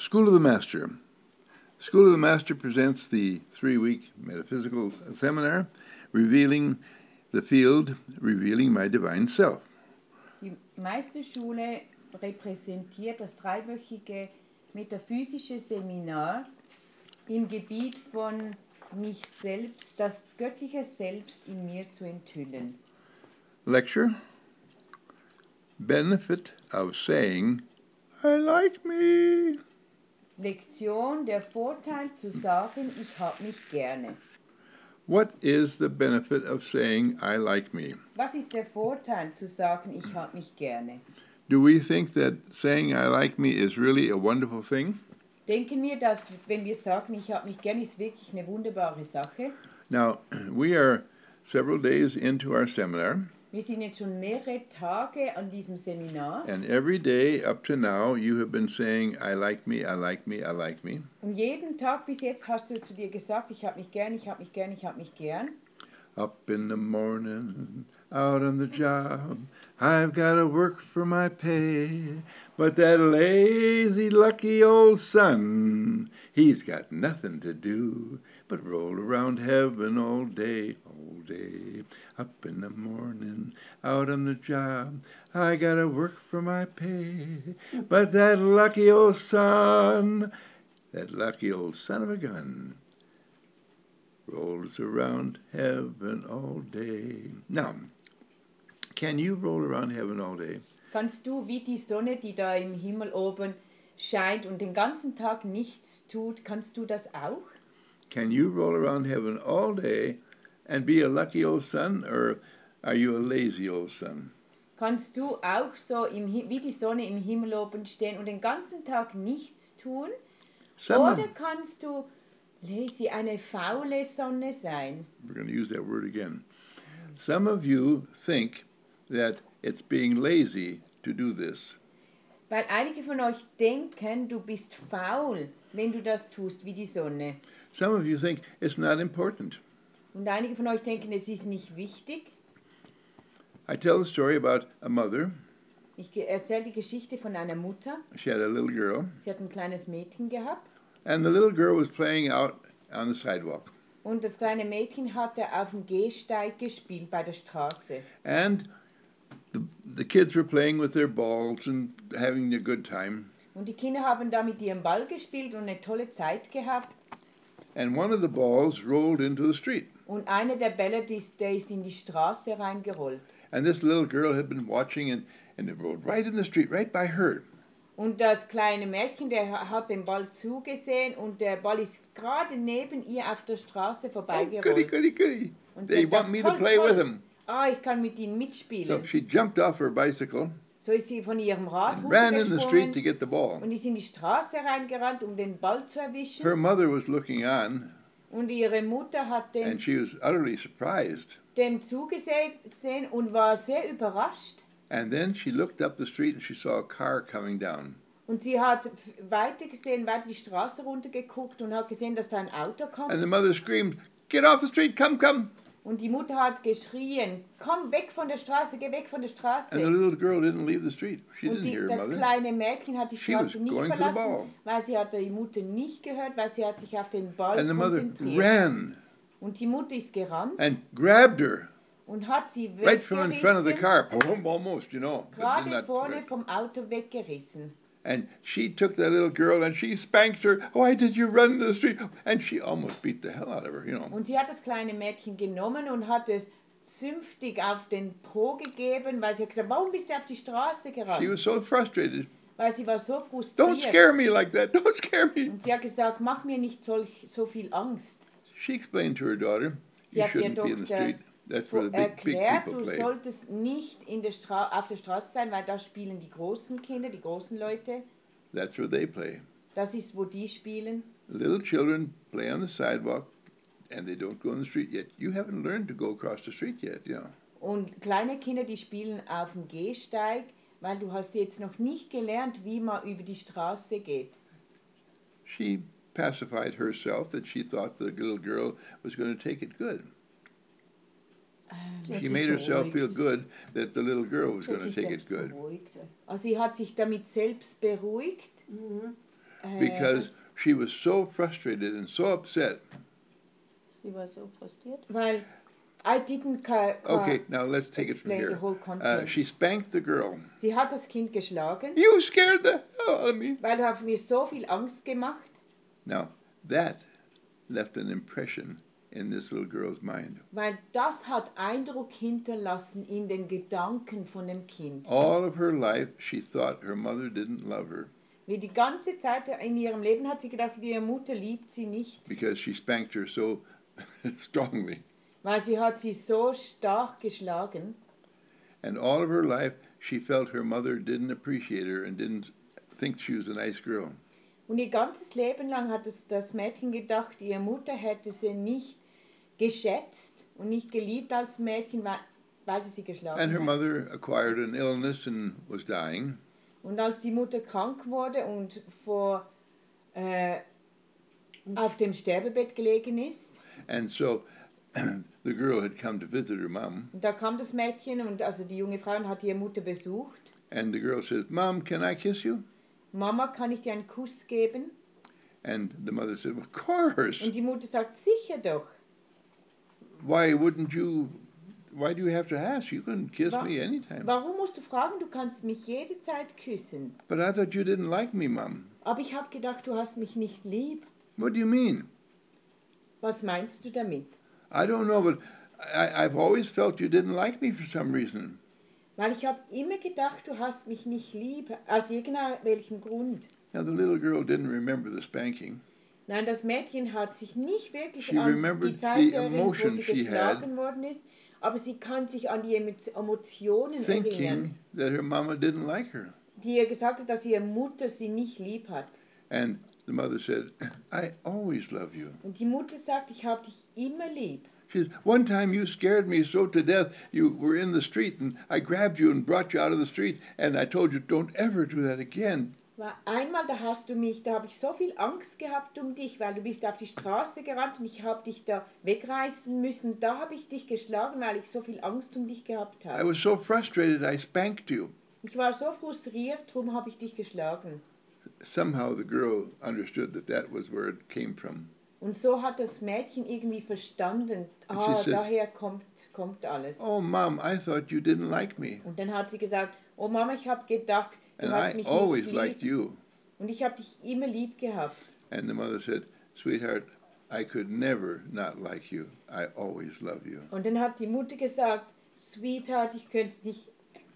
School of the Master. School of the Master presents the 3-week metaphysical seminar, Revealing the Field, Revealing My Divine Self. Die Meisterschule repräsentiert das dreiwöchige metaphysische Seminar im Gebiet von mich selbst, das göttliche Selbst in mir zu enthüllen. Lecture, Benefit of Saying, I like me. Lektion, der Vorteil zu sagen, ich hab mich gerne. What is the benefit of saying, I like me? Was ist der Vorteil zu sagen, ich hab mich gerne? Do we think that saying, I like me is really a wonderful thing? Denken wir, dass wenn wir sagen, ich hab mich gerne, ist wirklich eine wunderbare Sache? Now, we are several days into our seminar. Wir sind jetzt schon mehrere Tage an diesem Seminar. And every day up to now, you have been saying, I like me, I like me, I like me. Und jeden Tag bis jetzt hast du zu dir gesagt, ich hab mich gern, ich hab mich gern, ich hab mich gern. Up in the morning, out on the job, I've got to work for my pay. But that lazy, lucky old son, he's got nothing to do but roll around heaven all day, all day. Up in the morning, out on the job, I got to work for my pay. But that lucky old son of a gun, rolls around heaven all day. Now, can you roll around heaven all day? Kannst du wie die Sonne, die da im Himmel oben scheint und den ganzen Tag nichts tut, kannst du das auch? Can you roll around heaven all day and be a lucky old son, or are you a lazy old son? Kannst du auch so wie die Sonne im Himmel oben stehen und den ganzen Tag nichts tun? Oder kannst du lazy, eine faule Sonne sein? We're going to use that word again. Some of you think that it's being lazy to do this. Weil einige von euch denken, du bist faul, wenn du das tust, wie die Sonne. Some of you think it's not important. Und einige von euch denken, es ist nicht wichtig. I tell the story about a mother. Ich erzähle die Geschichte von einer Mutter. She had a little girl. Sie hat ein kleines Mädchen gehabt. And the little girl was playing out on the sidewalk. Und das kleine Mädchen hatte auf dem Gehsteig gespielt bei der Straße. And the kids were playing with their balls and having a good time. Und die Kinder haben da mit ihrem Ball gespielt und eine tolle Zeit gehabt. And one of the balls rolled into the street. Und einer der Bälle, der ist in die Straße reingerollt. And this little girl had been watching and it rolled right in the street, right by her. Und das kleine Mädchen, der hat den Ball zugesehen und der Ball ist gerade neben ihr auf der Straße vorbeigerollt. Oh, goody, goody, goody. Und They want me to play with him. Ah, ich kann mit ihnen mitspielen. So she jumped off her bicycle So ist sie von ihrem Rad and ran in the street to get the ball. Und ist in die Straße reingerannt, um den Ball zu erwischen. Her mother was looking on. Und ihre Mutter hat And she was utterly surprised. dem zugesehen und war sehr überrascht. And then she looked up the street and she saw a car coming down. Und sie hat weiter die Straße runtergeguckt und hat gesehen, dass da ein Auto kommt. And the mother screamed, "Get off the street, come, come!" Und die Mutter hat geschrien, komm weg von der Straße, geh weg von der Straße. And the little girl didn't leave the street. She didn't hear her das mother. kleine Mädchen hat die She was Straße nicht going for the ball. verlassen, weil sie hat die Mutter nicht gehört, weil sie hat sich auf den Ball And the mother konzentriert. ran Und die Mutter ist gerannt and grabbed her und hat sie right from in front of the weggerissen, car, boom, almost, you know. but gerade not vorne quite. vom Auto weggerissen. And she took that little girl and she spanked her. Why did you run into the street? And she almost beat the hell out of her, you know. Und sie hat das kleine Mädchen genommen und hat es zünftig auf den Po gegeben, weil sie hat gesagt, warum bist du auf die Straße gerannt? She was so frustrated. Weil sie war so frustriert. Don't scare me like that. Don't scare me. Und sie hat gesagt, mach mir nicht so viel Angst. She explained to her daughter, Sie you hat ihr shouldn't be in the Tochter street. That's where the big erklärt, people du play. solltest nicht auf der Straße sein, weil da spielen die großen Kinder, die großen Leute. That's where they play. Das ist, wo die spielen. Little children play on the sidewalk and they don't go in the street yet. You haven't learned to go across the street yet, you know. Und kleine Kinder, die spielen auf dem Gehsteig, weil du hast jetzt noch nicht gelernt, wie man über die Straße geht. She pacified herself that she thought the little girl was going to take it good. She made herself feel good that the little girl was going to take it good. Also sie hat sich damit selbst beruhigt. because she was so frustrated and so upset. Sie war so frustriert? Weil okay, now let's take it from here. She spanked the girl. Sie hat das Kind geschlagen. You scared the hell out of me. Weil du hast mir so viel Angst gemacht. Now, that left an impression in this little girl's mind. Weil das hat Eindruck hinterlassen in den Gedanken von dem Kind. All of her life she thought her mother didn't love her. Wie die ganze Zeit in ihrem Leben hat sie gedacht, ihre Mutter liebt sie nicht. Because she spanked her so strongly. Weil sie hat sie so stark geschlagen. And all of her life she felt her mother didn't appreciate her and didn't think she was a nice girl. Und ihr ganzes Leben lang hat das Mädchen gedacht, ihre Mutter hätte sie nicht geschätzt und nicht geliebt als Mädchen, weil sie geschlagen hat. And her mother acquired an illness and was dying. Und als die Mutter krank wurde und auf dem Sterbebett gelegen ist. And so the girl had come to visit her mom. Und da kam das Mädchen und also die junge Frau hat ihre Mutter besucht. And the girl says, "Mom, can I kiss you?" Mama, kann ich dir einen Kuss geben? And the mother said, "Of course." Und die Mutter sagt, sicher doch. Why do you have to ask? You can kiss me anytime. Warum musst du fragen? Du kannst mich jede Zeit küssen. But I thought you didn't like me, Mom. Aber ich habe gedacht, du hast mich nicht lieb. What do you mean? Was meinst du damit? I don't know, but I've always felt you didn't like me for some reason. Weil ich habe immer gedacht, du hast mich nicht lieb, aus irgendwelchem Grund. Now the little girl didn't remember the spanking. Nein, das Mädchen hat sich nicht wirklich She an die Zeit erinnert, wo sie geschlagen worden ist, aber sie kann sich an die Emotionen erinnern, that her mama didn't like her. Die ihr gesagt hat, dass ihre Mutter sie nicht lieb hat. And the mother said, "I always love you." Und die Mutter sagt, ich habe dich immer lieb. She says, "One time you scared me so to death, you were in the street and I grabbed you and brought you out of the street and I told you, don't ever do that again." Einmal, da habe ich so viel Angst gehabt um dich, weil du bist auf die Straße gerannt und ich habe dich da wegreißen müssen. Da habe ich dich geschlagen, weil ich so viel Angst um dich gehabt habe. I was so frustrated, I spanked you. Ich war so frustriert, darum habe ich dich geschlagen. Somehow the girl understood that was where it came from. Und so hat das Mädchen irgendwie verstanden, said, daher kommt alles. "Oh, Mom, I thought you didn't like me." Und dann hat sie gesagt, oh Mama, ich habe gedacht, du and hast I mich always nicht liked lieb. you. Und ich habe dich immer lieb gehabt. And the mother said, "Sweetheart, I could never not like you. I always love you." Und dann hat die Mutter gesagt, Sweetheart, ich könnte es nicht.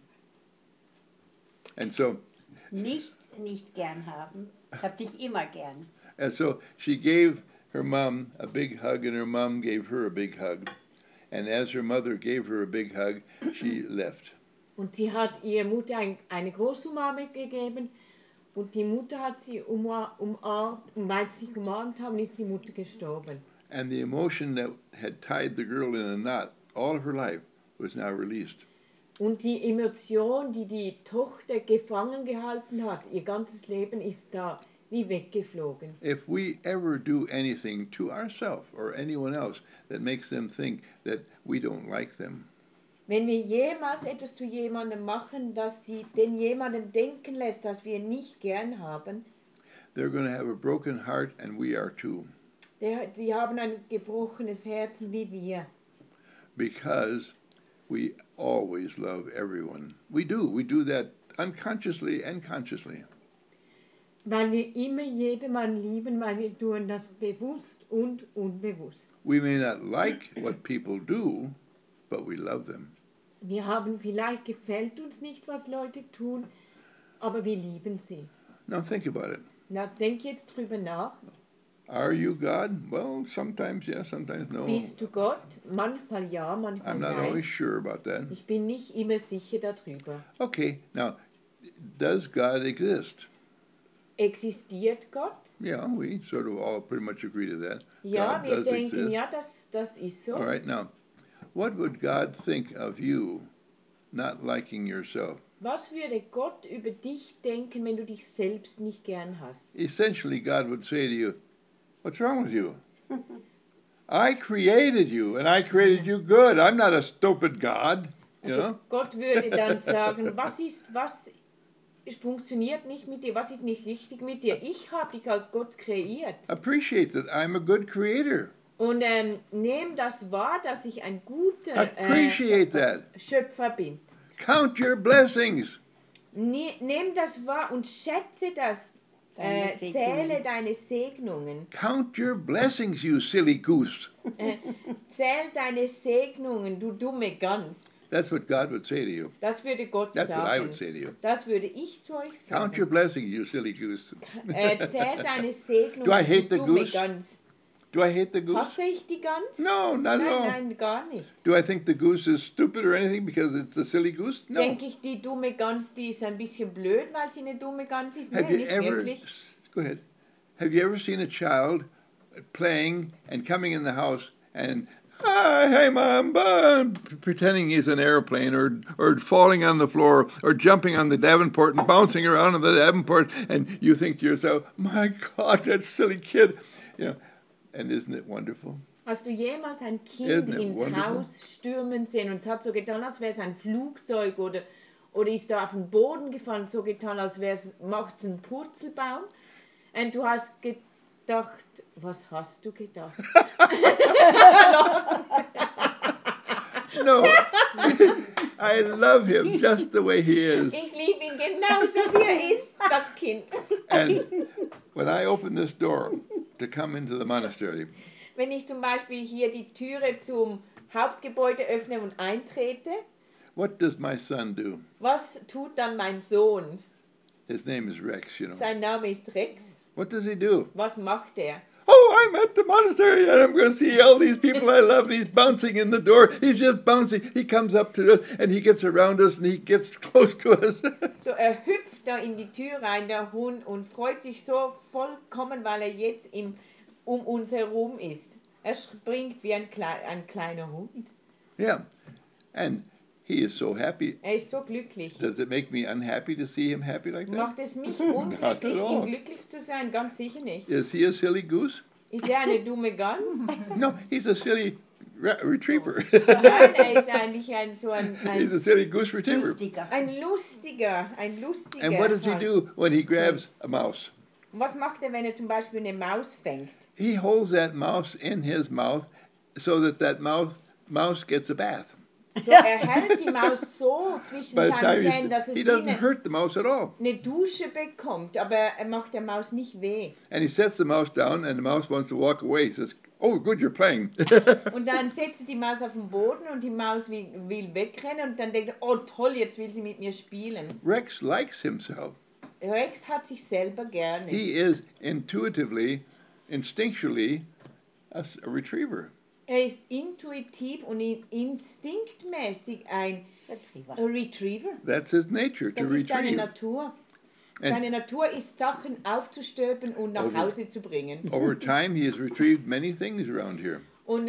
And so nicht gern haben. Ich hab dich immer gern. And so she gave her mom a big hug, and her mom gave her a big hug. And as her mother gave her a big hug, she left. Und sie hat ihrer Mutter eine große Umarmung gegeben und die Mutter hat sie umarmt und weil sie sich umarmt haben, ist die Mutter gestorben. And the emotion that had tied the girl in a knot all of her life was now released. Und die Emotion, die die Tochter gefangen gehalten hat, ihr ganzes Leben ist da wie weggeflogen. If we ever do anything to ourselves or anyone else that makes them think that we don't like them, wenn wir jemals etwas zu jemandem machen, dass den jemanden denken lässt, dass wir nicht gern haben, they're going to have a broken heart and we are too. Die haben ein gebrochenes Herz wie wir. Because we always love everyone. We do that unconsciously and consciously. Weil wir immer jedermann lieben, weil wir tun das bewusst und unbewusst. We may not like what people do, but we love them. Vielleicht gefällt uns nicht, was Leute tun, aber wir lieben sie. Now think about it. Na, denk jetzt drüber nach. Are you God? Well, sometimes yes, sometimes no. Bist du Gott? Manchmal ja, manchmal I'm not nein. always sure about that. Ich bin nicht immer sicher darüber. Okay, now, does God exist? Existiert Gott? Yeah, we sort of all pretty much agree to that. Ja, God wir does denken, exist. ja, das ist so. All right, now, what would God think of you not liking yourself? Was würde Gott über dich denken, wenn du dich selbst nicht gern hast? Essentially, God would say to you, what's wrong with you? I created you, and I created you good. I'm not a stupid God. You know? Gott würde dann sagen, was es funktioniert nicht mit dir, was ist nicht richtig mit dir? Ich habe dich als Gott kreiert. Appreciate that I'm a good creator. Und nehm das wahr, dass ich ein guter Appreciate that. Schöpfer bin. Count your blessings. Nimm das wahr und schätze das. Deine Segnungen. Zähle deine Segnungen. Count your blessings, you silly goose. Zähl deine Segnungen, du dumme Gans. That's what God would say to you. Das würde Gott That's sagen. what I would say to you. Das würde ich zu euch sagen. Count your blessings, you silly goose. Zähl deine Segnungen, Do I hate du the dumme goose? Gans. Do I hate the goose? Hasse ich die Gans? No, not at all. Nein, gar nicht. Do I think the goose is stupid or anything because it's a silly goose? No. Denke ich, die dumme Gans, die ist ein bisschen blöd, weil sie eine dumme Gans ist? Have Nein, you nicht ever, wirklich. go ahead. Have you ever seen a child playing and coming in the house and, hi, hey mom, pretending he's an airplane or falling on the floor or jumping on the Davenport and bouncing around on the Davenport, and you think to yourself, my God, that silly kid. You know, and isn't it wonderful? Hast du jemals ein Kind Isn't it ins wonderful? Haus stürmen sehen und es hat so getan, als wäre es ein Flugzeug oder ist da auf den Boden gefallen, so getan, als macht es einen Purzelbaum? Und du hast gedacht, was hast du gedacht? No, I love him just the way he is. Ich liebe ihn genauso, wie er ist, das Kind. And when I open this door to come into the monastery, Wenn ich zum Beispiel hier die Türe zum Hauptgebäude öffne und eintrete, what does my son do? was tut dann mein Sohn? His name is Rex, you know. Sein Name ist Rex. What does he do? Was macht er? Oh, I'm at the monastery and I'm going to see all these people I love. And he's bouncing in the door. He's just bouncing. He comes up to us and he gets around us and he gets close to us. So, er hüpft da in die Tür rein, der Hund, und freut sich so vollkommen, weil er jetzt um uns herum ist. Er springt wie ein kleiner Hund. Yeah. And he is so happy. Er ist so glücklich. Does it make me unhappy to see him happy like that? Macht es mich Not unglücklich, at all. ihm glücklich zu sein? Ganz sicher nicht. Is he a silly goose? Ist er eine dumme Gans? No, he's a silly retriever. Nein, er ist eigentlich He's a silly goose retriever. Lustiger. ein lustiger And what does he Hund. do when he grabs a mouse? Was macht er, wenn er zum Beispiel eine Maus fängt? He holds that mouse in his mouth so that mouse gets a bath. So, er hält die Maus so zwischen By the seinen time Zähnen, dass es he wie doesn't hurt the mouse at all. eine Dusche bekommt, aber er macht der Maus nicht weh. And he sets the mouse down and the mouse wants to walk away. He says, oh, good, you're playing. Und dann setzt er die Maus auf den Boden und die Maus will wegrennen und dann denkt er, oh toll, jetzt will sie mit mir spielen. Rex likes himself. Rex hat sich selber gerne. He is intuitively, instinctually a retriever. Er ist intuitiv und instinktmäßig ein Retriever. Retriever. That's his nature, to Das ist seine retrieve. Natur. And Seine Natur ist, Sachen aufzustöpern und nach Over- Hause zu bringen. over time, he has retrieved many things around here. Und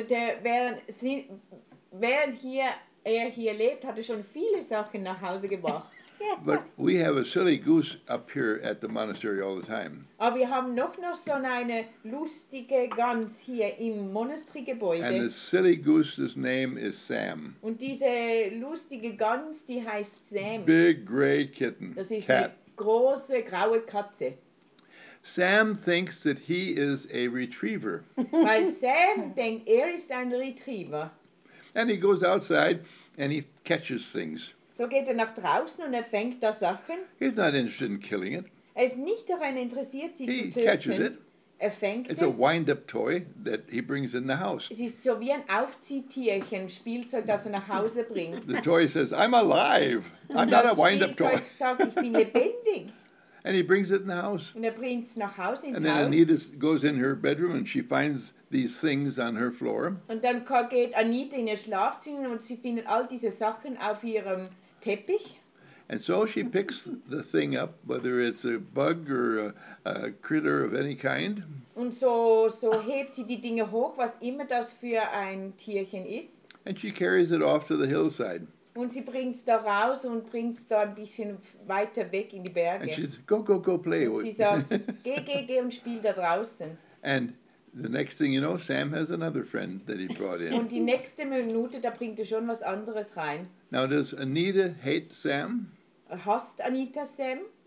während er hier lebt, hat er schon viele Sachen nach Hause gebracht. But we have a silly goose up here at the monastery all the time. Aber wir haben noch so eine lustige Gans hier im And the Monasteriegebäude. silly goose's name is Sam. Und diese lustige Gans, die heißt Sam. Big gray kitten. Das ist eine Cat. große graue Katze. Sam thinks that he is a retriever. Weil Sam denkt, er ist ein Retriever. And he goes outside and he catches things. So geht er nach draußen und er fängt da Sachen. He's not interested in killing it. Er ist nicht daran interessiert, sie He zu catches töten. it. Er fängt It's es. a wind-up toy that he brings in the house. Es ist so wie ein Aufziehtierchen, Spielzeug, das er nach Hause bringt. The toy says, I'm alive. I'm not a Das wind-up toy. Spielzeug sagt, ich bin lebendig. And he brings it in the house. Und er bringt es nach Hause ins And then Haus. Anita goes in her bedroom and she finds these things on her floor. Und dann geht Anita in ihr Schlafzimmer und sie findet all diese Sachen auf ihrem Teppich. And so she picks the thing up, whether it's a bug or a critter of any kind. Und so hebt sie die Dinge hoch, was immer das für ein Tierchen ist. And she carries it off to the hillside. Und sie bringt es da raus und bringt es da ein bisschen weiter weg in die And Berge. she says, go play. Und sie sagt, geh und spiel da draußen. And the next thing you know, Sam has another friend that he brought in. Und die nächste Minute, da bringt er schon was anderes rein. Now, does Anita hate Sam? Hasst Anita Sam?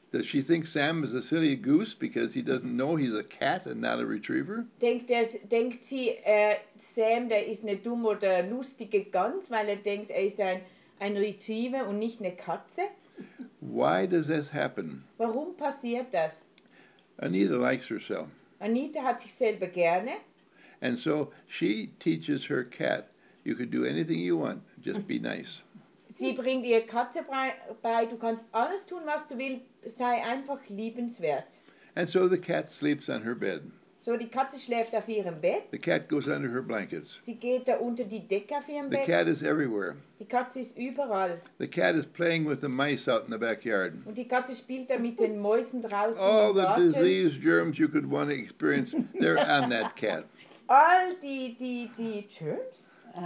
Does she think Sam is a silly goose because he doesn't know he's a cat and not a retriever? Denkt sie, Sam, der ist eine dumme oder lustige Gans, weil er denkt, er ist ein Retriever und nicht eine Katze? Why does this happen? Warum passiert das? Anita likes herself. Anita hat sich selber gerne And so she teaches her cat, you could do anything you want, just be nice. Sie bringt ihr Katze bei, du kannst alles tun, was du willst, sei einfach liebenswert. And so the cat sleeps on her bed. So, die Katze schläft auf ihrem Bett, The cat goes under her blankets. sie geht da unter die Decke auf ihrem The Bett, cat is everywhere. die Katze ist überall. The cat is playing with the mice out in the backyard. Und die Katze spielt da mit den Mäusen draußen All im the Garten. disease germs you could want to experience, they're on that cat. All die Germs?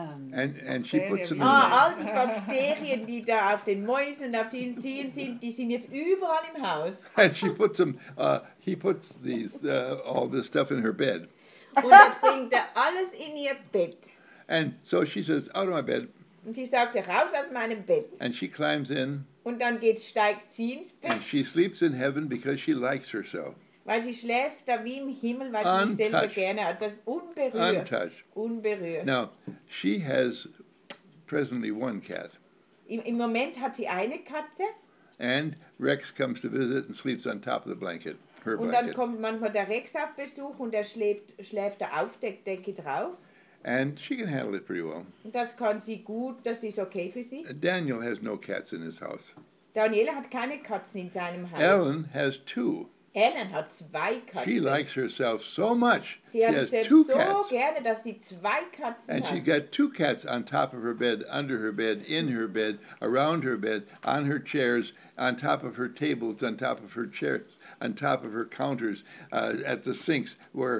And she puts them in All die Bakterien, die da auf den Mäusen und auf den Tieren sind, die sind jetzt überall im Haus. and she puts them, he puts all this stuff in her bed. Und das bringt er alles in ihr Bett. And so she says, out of my bed. Und sie sagte, raus aus meinem Bett. And she climbs in Und dann steigt sie ins Bett, and she sleeps in heaven because she likes herself. weil sie schläft da wie im Himmel, weil sie sich selber Untouched. gerne hat. Das ist unberührt. Untouched. Unberührt. Now, she has presently one cat. Im Moment hat sie eine Katze And Rex comes to visit and sleeps on top of the blanket, her und dann blanket. kommt manchmal der Rex auf Besuch und er schläft da auf der Decke drauf. And she can handle it pretty well. Und das kann sie gut, das ist okay für sie. Daniel has no cats in his house. Daniela hat keine Katzen in seinem Haus. Ellen has two. Ellen hat zwei Katzen. She likes herself so much. Sie She hat has sich selbst two so cats. gerne, dass sie zwei Katzen And she hat. got two cats on top of her bed, under her bed, in her bed, around her bed, on her chairs, on top of her tables, on top of her chairs, on top of her counters, at the sinks,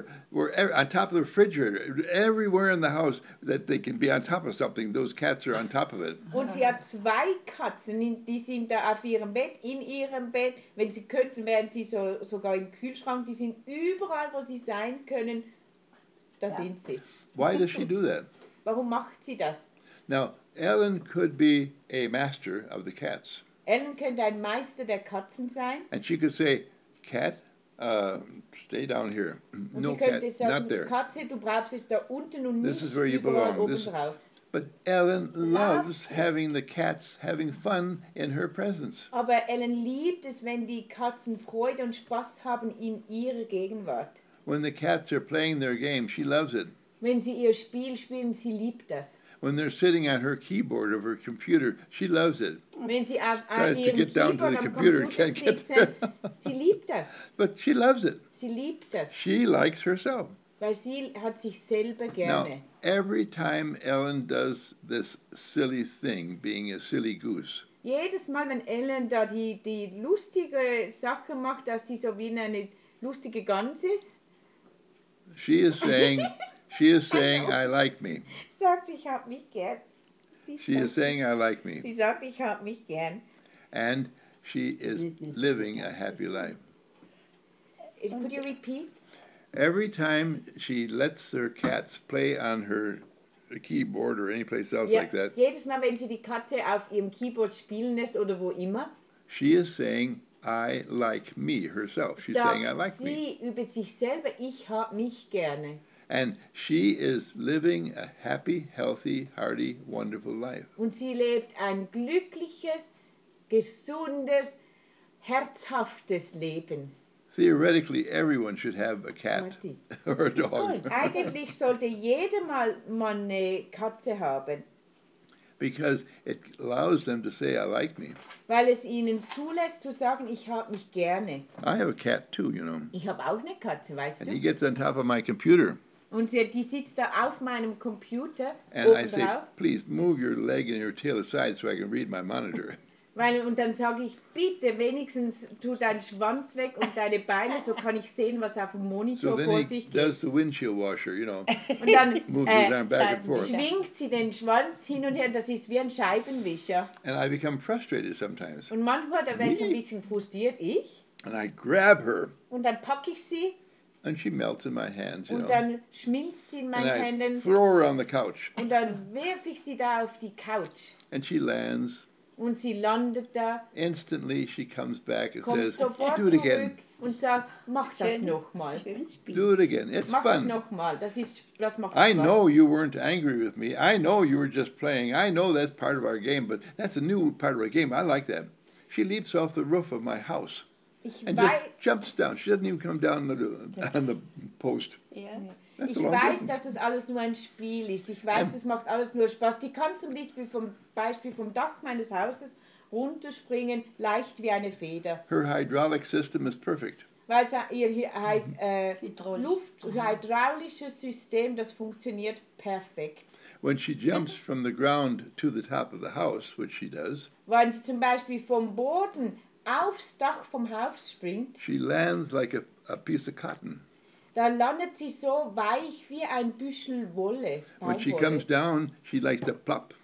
on top of the refrigerator, everywhere in the house that they can be on top of something, those cats are on top of it. Und sie hat zwei Katzen, die sind da auf ihrem Bett, in ihrem Bett. Wenn sie könnten, wären sie sogar im Kühlschrank. Die sind überall, wo sie sein können. Da sind sie. Why does she do that? Warum macht sie das? Now, Ellen could be a master of the cats. Ellen könnte ein Meister der Katzen sein. And she could say, cat, stay down here. Und No sie könnte cat, sagen, not there. Katze, du bleibst jetzt da unten und This nicht is where you überall belong. oben drauf. But Ellen loves having the cats having fun in her presence. Aber Ellen liebt es, wenn die Katzen Freude und Spaß haben in ihrer Gegenwart. When the cats are playing their game, she loves it. Wenn sie ihr Spiel spielen, sie liebt das. When they're sitting on her keyboard of her computer, she loves it. Wenn sie auf Tries to ihrem get down to Keyboard the am computer, Computer can't get sitzen, there. sie liebt das. But she loves it. Sie liebt das, She likes herself. weil sie hat sich selber Now, gerne. every time Ellen does this silly thing, being a silly goose, Jedes Mal, wenn Ellen da die lustige Sache macht, dass sie so wie eine lustige Gans ist, she is saying, I like me. sagt, ich hab mich gern. She is saying, I like me. Sie sagt, ich hab mich gern. And she is living a happy life. Could you repeat? Every time she lets her cats play on her keyboard or any place else Ja, like that, jedes Mal, wenn sie die Katze auf ihrem Keyboard spielen lässt oder wo immer, she is saying, I like me herself. She's saying, I sagt like me. sie über sich selber, ich hab mich gerne. And she is living a happy, healthy, hearty, wonderful life. Und sie lebt ein glückliches, gesundes, herzhaftes Leben. Theoretically, everyone should have a cat Marty. or a dog Eigentlich sollte jeder mal eine Katze haben, because it allows them to say, I like me. weil es ihnen zulässt zu sagen, ich hab mich gerne. I have a cat too, you know. Ich habe auch eine Katze, weißt And he du? gets on top of my computer. Und die sitzt da auf meinem Computer And I oben say, drauf. please move your leg and your tail aside so I can read my monitor. Und dann sage ich, bitte wenigstens tu deinen Schwanz weg und deine Beine, so kann ich sehen, was auf dem So Monitor then vor he sich geht. does the windshield washer, you know, Und dann moves his arm back and forth. schwingt sie den Schwanz hin und her, das ist wie ein Scheibenwischer. And I become frustrated sometimes. Und manchmal, da werde ich ein bisschen frustriert, ich, And I grab her und dann packe ich sie and she melts in my hands, you und know. dann schmilzt sie in And meinen I Händen throw her on the couch und dann werfe ich sie da auf die Couch. and she lands Und sie landet da, Instantly she comes back and kommt says, sofort do it zurück again. und sagt, mach das Schön, nochmal. schön Spiel. Do it again. It's Mach das fun. nochmal. Das macht I Spaß. know you weren't angry with me. I know you were just playing. I know that's part of our game, but that's a new part of our game. I like that. She leaps off the roof of my house Ich and just weiß, jumps down. She doesn't even come down on the post. Ja. That's ich a long weiß, distance. dass das alles nur ein Spiel ist. Ich weiß, das macht alles nur Spaß. Die kann zum Beispiel vom Dach meines Hauses runterspringen, leicht wie eine Feder. Her hydraulic system is perfect. Weil ihr Hydraulisch. hydraulisches System, das funktioniert perfekt. When she jumps from the ground to the top of the house, which she does, Wenn sie zum Beispiel vom Boden aufs Dach vom Haus springt, she lands like a piece of cotton. da landet sie so weich wie ein Büschel Wolle. When she Baumwolle. comes down, she likes to plop.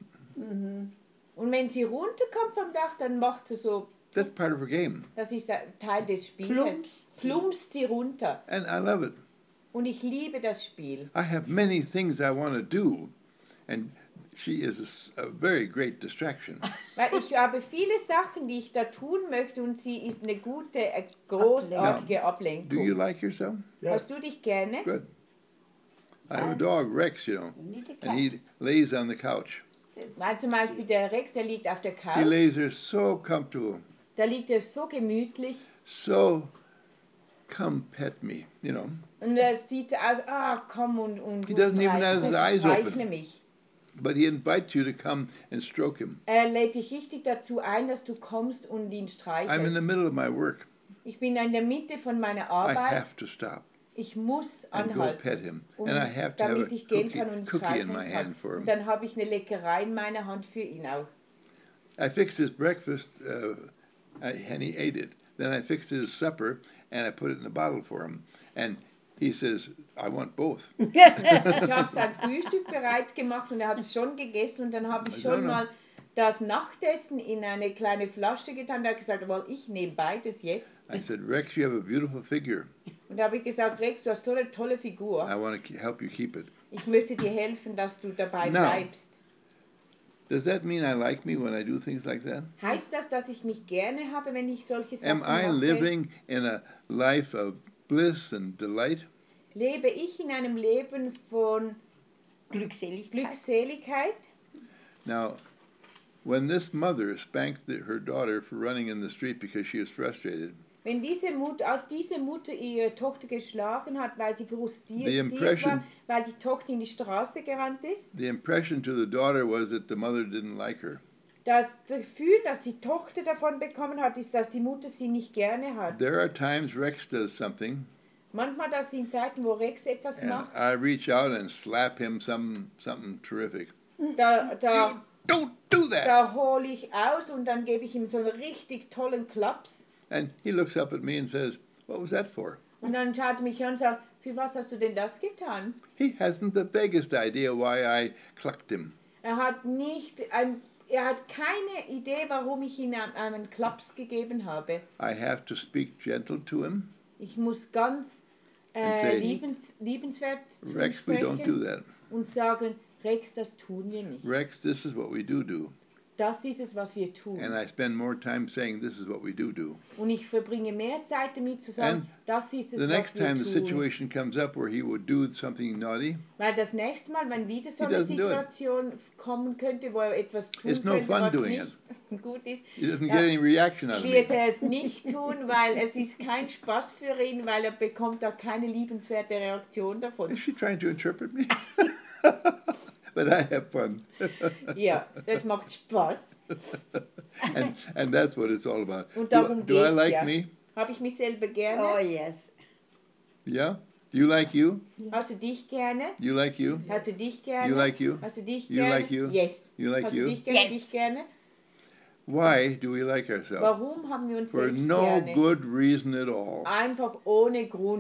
Und wenn sie runterkommt vom Dach, dann macht sie so, That's part of her game, das ist ein Teil des Spieles, Plumps. plumpst sie runter. and I love it. Und ich liebe das Spiel. I have many things I want to do, and she is a very great distraction. Weil ich habe viele Sachen, die ich da tun möchte und sie ist eine gute, großartige Do you Ablenkung. like yourself? Hast du dich gerne? Good. I have a dog, Rex, you know, Nicht die and he lays on the couch. Weil zum Beispiel der Rex, der liegt auf der He Couch, lays there so comfortable, da liegt er so gemütlich so come pet me, you know. und er sieht aus, komm und He doesn't even have his eyes streichle open. mich. But he invites you to come and stroke him. Er lädt dich richtig dazu ein, dass du kommst und ihn I'm in the streichelst. middle of my work. Ich bin in der Mitte von meiner I Arbeit. have to stop Ich muss and go anhalten, pet him. und And I have to have damit a ich gehen kann und cookie in streicheln my kann. hand for Und him. dann habe ich eine Leckerei in meiner Hand für ihn auch. I fixed his breakfast and he ate it. Then I fixed his supper and I put it in a bottle for him. And he says, I want both. Ich habe sein Frühstück bereit gemacht und er hat es schon gegessen und dann habe ich I schon don't know. mal das Nachtessen in eine kleine Flasche getan. Da hat er gesagt, well, ich nehme beides jetzt. I said, Rex, you have a beautiful figure. Und da habe ich gesagt, Rex, du hast so eine tolle Figur. I want to help you keep it. Ich möchte dir helfen, dass du dabei No. bleibst. Does that mean I like me when I do things like that? Heißt das, dass ich mich gerne habe, wenn ich solche Am Sachen I mache? living in a life of bliss and delight? Lebe ich in einem Leben von Glückseligkeit. Glückseligkeit? Now, when this mother spanked her daughter for running in the street because she was frustrated, Wenn als diese Mutter ihre Tochter geschlagen hat, weil sie The frustriert impression- war, weil die Tochter in die Straße gerannt ist, the impression to the daughter was that the mother didn't like her. das Gefühl, das die Tochter davon bekommen hat, ist, dass die Mutter sie nicht gerne hat. There are times Rex does something, Manchmal, das sind Zeiten, wo Rex etwas and macht, I reach out and slap him something terrific. da Don't do that! hole ich aus und dann gebe ich ihm so einen richtig tollen Klaps. And he looks up at me and says, "What was that for?" Und dann schaut er mich an und sagt, für was hast du denn das getan? He hasn't the vaguest idea why I clucked him. Er hat keine Idee, warum ich ihm einen Klaps gegeben habe. I have to speak gentle to him. Ich muss ganz And say, liebenswert zu ihm Rex, we don't do sprechen that. und sagen, Rex, das tun wir nicht. Rex, this is what we do. Das ist es, was wir tun. And I spend more time saying this is what we do. Und ich verbringe mehr Zeit damit zu sagen, And das ist es, The was next wir time the tun. situation comes up where he would do something naughty, Weil das nächste Mal, wenn wieder so He eine doesn't do it. Situation kommen könnte, wo er etwas tun It's no könnte, fun was doing nicht gut ist, he doesn't Ja. get any reaction out of wird me. er es nicht tun, weil es ist kein Spaß für ihn, weil er bekommt auch keine liebenswerte Reaktion davon. Is she trying to interpret me? But I have fun. Ja, das macht Spaß. and that's what it's all about. Und darum Do I geht's, like ja. me? Habe ich mich selber gerne? Oh yes. Yeah? Do you like you? Hast du dich gerne? You like you? Hast du dich gerne? You like you? Hast du dich You gerne? like you? Yes. You like Hast you? du dich gerne? Yes. Dich gerne? Why do we like ourselves? Warum haben wir uns For selbst no gerne? good reason at all. Einfach ohne Grund.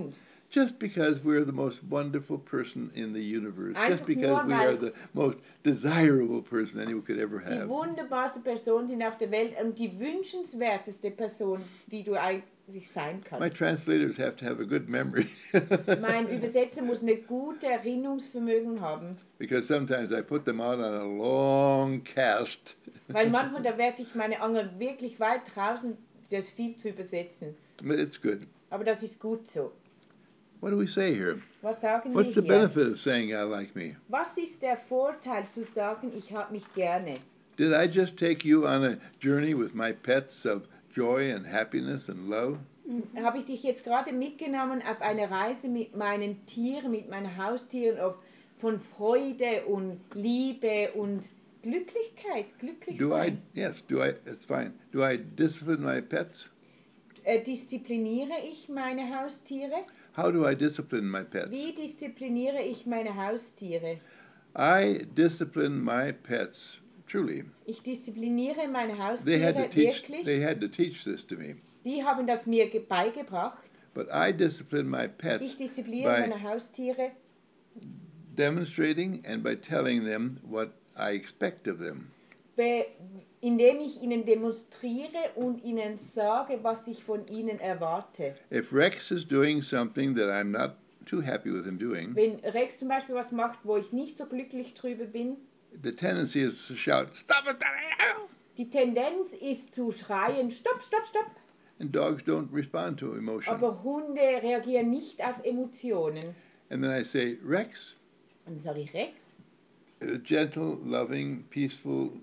just because we're the most wonderful person in the universe, Einfach just because nur, we weil- are the most desirable person anyone could ever Die have. wunderbarste Person sind auf der Welt und die wünschenswerteste Person, die du eigentlich sein My kannst. translators have to have a good memory Mein Übersetzer muss eine gute Erinnerungsvermögen haben, because sometimes I put them out on a long cast. weil manchmal da werfe ich meine Angel wirklich weit draußen, das ist viel zu übersetzen. But it's good. Aber das ist gut so. What do we say here? Was sagen What's wir the hier? benefit of saying I like me? Was ist der Vorteil zu sagen, ich habe mich gerne? Did I just take you on a journey with my pets of joy and happiness and love? Habe ich dich jetzt gerade mitgenommen auf eine Reise mit meinen Tieren, mit meinen Haustieren, von Freude und Liebe und Glücklichkeit, glücklich Do I? sein. Yes. Do I? It's fine. Do I discipline my pets? Diszipliniere ich meine Haustiere? How do I discipline my pets? Wie diszipliniere ich meine Haustiere? I discipline my pets truly. Ich diszipliniere meine They had to Haustiere teach. wirklich. They had to teach this to me. Die haben das mir beigebracht. But I discipline my Ich pets diszipliniere by meine Haustiere, demonstrating and by telling them what I expect of them. indem ich ihnen demonstriere und ihnen sage, was ich von ihnen erwarte. If Rex is doing something that I'm not too happy with him doing, Wenn Rex zum Beispiel was macht, wo ich nicht so glücklich drüber bin, the tendency is to shout, "Stop it!" die Tendenz ist zu schreien, stopp, stopp, stopp. And dogs don't respond to emotion. Aber Hunde reagieren nicht auf Emotionen. And then I say, Rex, Und dann sage ich, Rex, a gentle, loving, peaceful,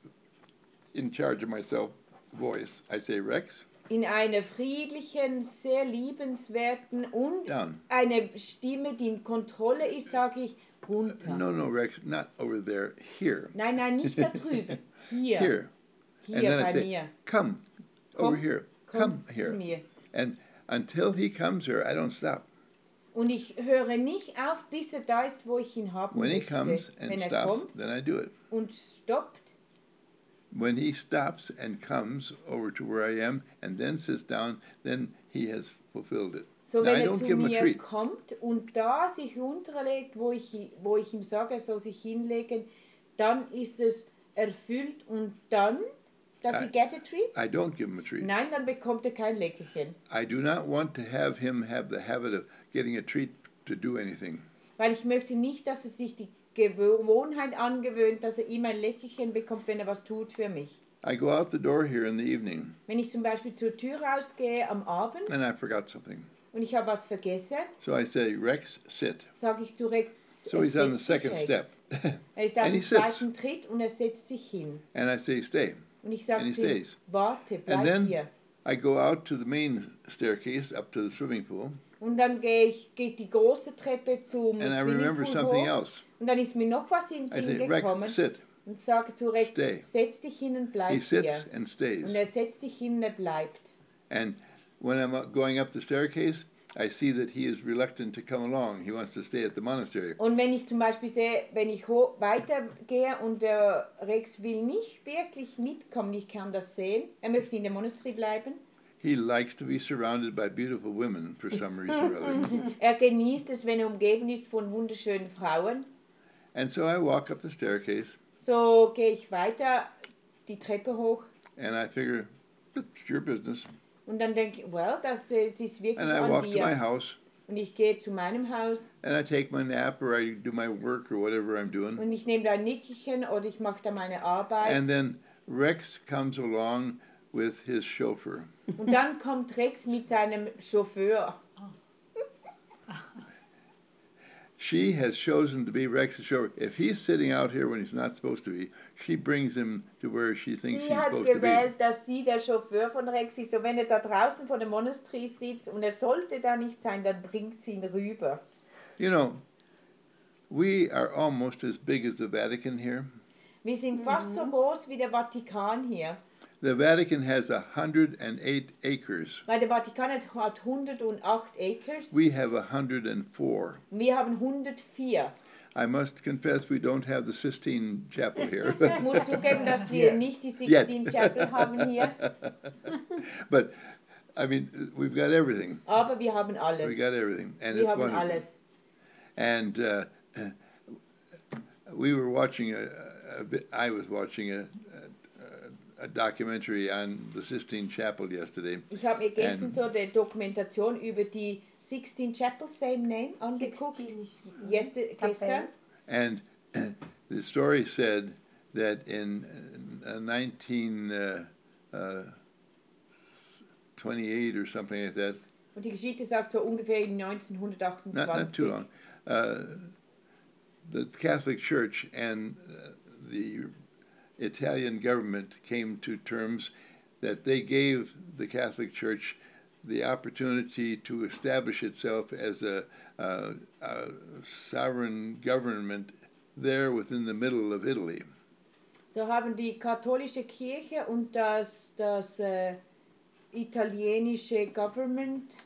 in charge of myself voice. I say, Rex, in einer friedlichen, sehr liebenswerten und down. eine Stimme, die in Kontrolle ist, sage ich, runter. No, Rex, not over there. Here. Nein, nein, nicht da drüben. Hier, Here. hier And then I bei say, mir. come over Komm, here. Komm Come zu here. mir. And until he comes here, I don't stop. Und ich höre nicht auf, bis er da ist, wo ich ihn haben When he möchte. comes and Wenn er stops, kommt then I do it. und stoppt, When he stops and comes over to where I am and then sits down, then he has fulfilled it. so Now, wenn I er don't zu give him a mir treat. kommt und da sich runterlegt, wo ich ihm sage, er soll sich hinlegen, dann ist es erfüllt und dann, does he get a treat? I don't give him a treat. Nein, dann bekommt er kein Leckerchen. I do not want to have him have the habit of getting a treat to do anything. Weil ich möchte nicht, dass er sich die Gewohnheit angewöhnt, dass er immer ein Leckerchen bekommt, wenn er was tut für mich. I go out the door here in the evening Wenn ich zum Beispiel zur Tür rausgehe am Abend and I forgot something. und ich habe was vergessen, So I say, Rex, sit. sage ich zu Rex, So he's on the setz dich, second Rex. step. Er ist auf And he dem sits. zweiten Tritt und er setzt sich hin. And I say, stay. Und ich And sage he zu ihm, stays. warte, bleib And then hier. I go out to the main staircase up to the swimming pool Und dann geht die große Treppe zum and I remember Swimmingpool something hoch. else. Und dann ist mir noch was in I den say, Sinn gekommen. Rex, sit. Und sage zu Rex, Stay. setz dich hin und bleib He sits hier. and stays. Und er setzt sich hin und er bleibt. And when I'm going up the staircase, I see that he is reluctant to come along. He wants to stay at the monastery. Und wenn ich zum Beispiel sehe, wenn ich weitergehe und der Rex will nicht wirklich mitkommen, ich kann das sehen, er möchte in der Monastery bleiben. He likes to be surrounded by beautiful women for some reason or other. Er genießt es, wenn er umgeben ist von wunderschönen Frauen. And so I walk up the staircase So gehe ich weiter die Treppe hoch and I figure, it's your business. und dann denke ich, well, das ist wirklich And I an walk to my dir. house Und ich gehe zu meinem Haus and I take my nap or I do my work or whatever I'm doing. und ich nehme da ein Nickerchen oder ich mache da meine Arbeit. And then Rex comes along with his chauffeur. Und dann kommt Rex mit seinem Chauffeur. She has chosen to be Rex's chauffeur. If he's sitting out here when he's not supposed to be, she brings him to where she thinks Sie he's hat supposed to be. gewählt, dass sie der Chauffeur von Rex ist. So wenn er da draußen vor der Monastery sitzt und er sollte da nicht sein, dann bringt sie ihn rüber. You know, we are almost as big as the Vatican here. Wir sind fast so groß wie der Vatikan hier. The Vatican has 108 acres. Weil der Vatikan hat 108 Acres. We have 104. Wir haben 104. I must confess we don't have the Sistine Chapel here. Ich muss zugeben, dass wir Yeah. nicht die Yet. Sixtine Chapel haben hier. But I mean, we've got everything. Aber wir haben alles. We got everything, and Wir it's haben wonderful. alles. And we were watching I was watching a documentary on the Sistine Chapel yesterday. Ich habe mir gestern And- so die Dokumentation über die Sixteen Chapel, same name, angeguckt. Gestern. And the story said that in 1928 or something like that, Und die Geschichte sagt so ungefähr in 1928. not too long, the Catholic Church and the Italian government came to terms that they gave the Catholic Church the opportunity to establish itself as a sovereign government there within the middle of Italy. So haben die katholische Kirche und das italienische Government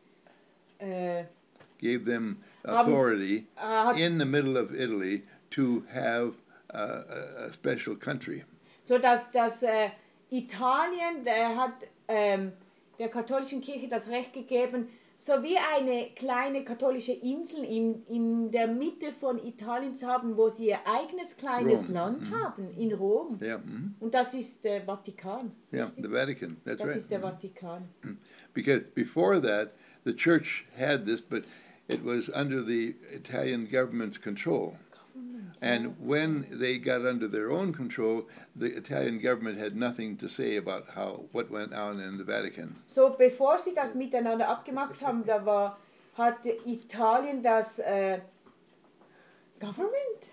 Gave them Haben- authority hat, in the middle of Italy to have a special country. so dass Italien hat der katholischen Kirche das Recht gegeben, so wie eine kleine katholische Insel in der Mitte von Italien zu haben, wo sie ihr eigenes kleines Rom. Land haben, in Rom. Yeah, mhm. Und das ist der Vatikan. Yeah, the Vatican. That's Das right. ist der Vatikan. Because before that, the church had this, but it was under the Italian government's control. And when they got under their own control, the Italian government had nothing to say about what went on in the Vatican. So, bevor sie das miteinander abgemacht haben, hat Italien das Government?